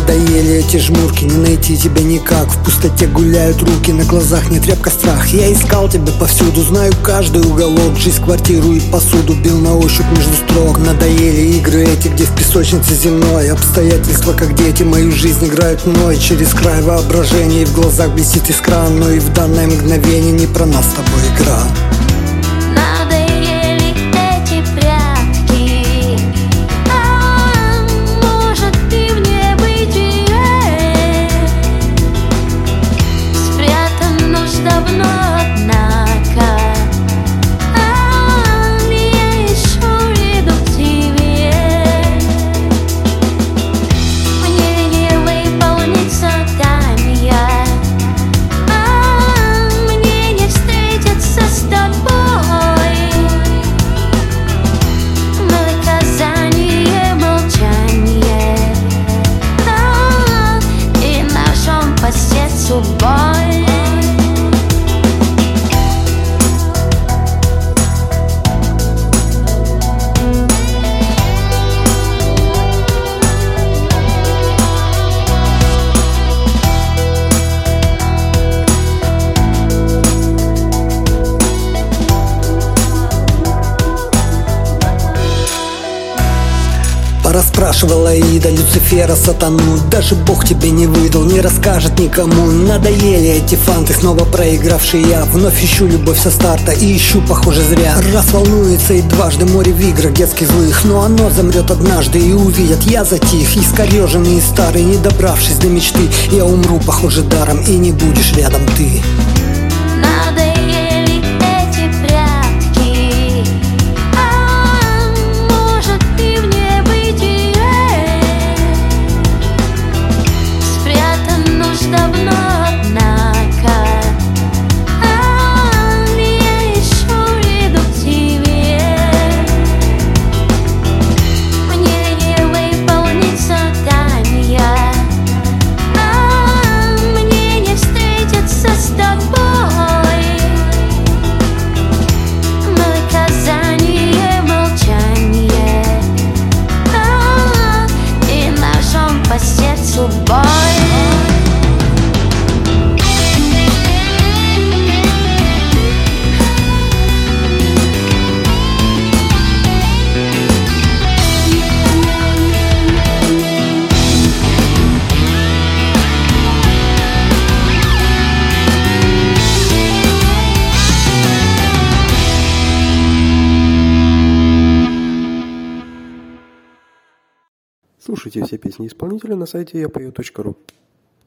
Надоели эти жмурки, не найти тебя никак. В пустоте гуляют руки, на глазах нет тряпка страх. Я искал тебя повсюду, знаю каждый уголок. Жизнь, квартиру и посуду бил на ощупь между строк. Надоели игры эти, где в песочнице земной. Обстоятельства, как дети, мою жизнь играют мной. Через край воображения, и в глазах блестит искра. Но и в данное мгновение не про нас с тобой игра. Расспрашивала Аида Люцифера сатану. Даже Бог тебе не выдал, не расскажет никому. Надоели эти фанты, снова проигравший я. Вновь ищу любовь со старта и ищу, похоже, зря. Раз волнуется и дважды море в играх детских злых. Но оно замрет однажды и увидят, я затих. Искореженный и старый, не добравшись до мечты. Я умру, похоже, даром, и не будешь рядом ты. Слушайте все песни исполнителя на сайте yapою.ru.